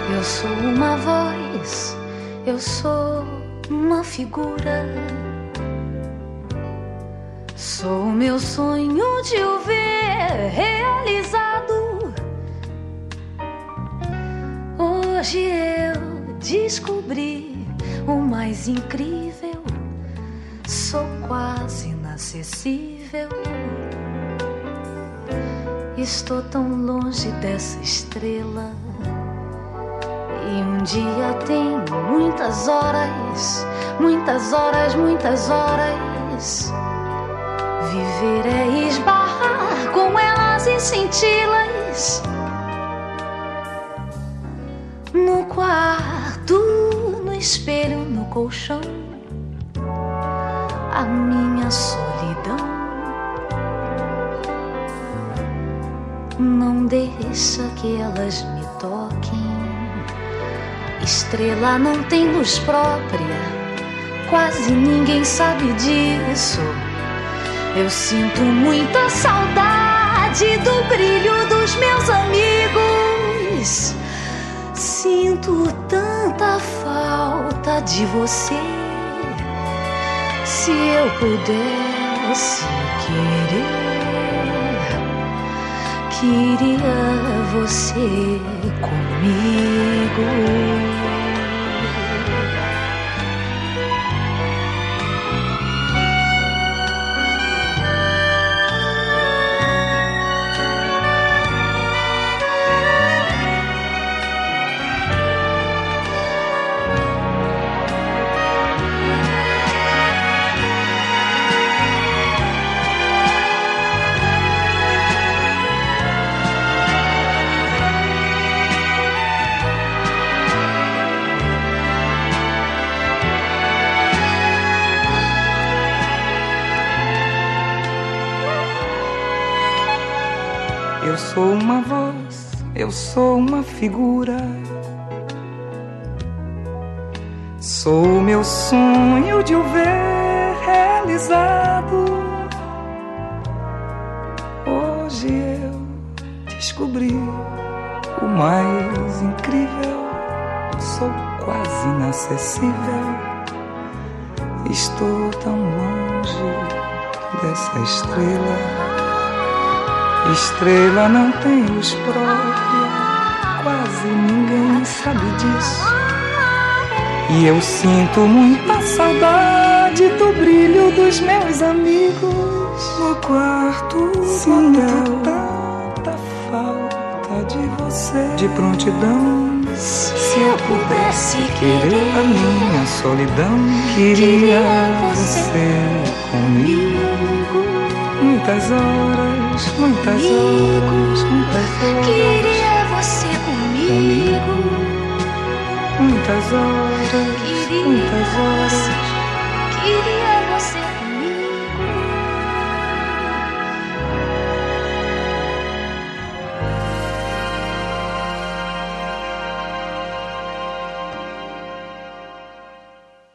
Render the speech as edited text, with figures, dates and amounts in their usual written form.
Eu sou uma voz, eu sou uma figura. Sou o meu sonho de o ver realizado. Hoje eu descobri o mais incrível. Sou quase inacessível. Estou tão longe dessa estrela. E um dia tem muitas horas, muitas horas, muitas horas. Viver é esbarrar com elas em cintilas. No quarto, no espelho, no colchão, a minha solidão. Não deixa que elas me toquem. Estrela não tem luz própria, quase ninguém sabe disso. Eu sinto muita saudade do brilho dos meus amigos. Sinto tanta falta de você. Se eu pudesse queria você comigo. Eu sou uma voz, eu sou uma figura. Sou o meu sonho de o ver realizado. Hoje eu descobri o mais incrível. Sou quase inacessível. Estou tão longe dessa estrela. Estrela não tem luz própria, quase ninguém sabe disso. E eu sinto muita saudade do brilho dos meus amigos. No quarto sinto tanta falta de você, de prontidão. Se eu pudesse querer a minha solidão, queria você comigo. Muitas horas, muitas horas, muitas horas. Queria você comigo. Muitas horas, muitas horas. Queria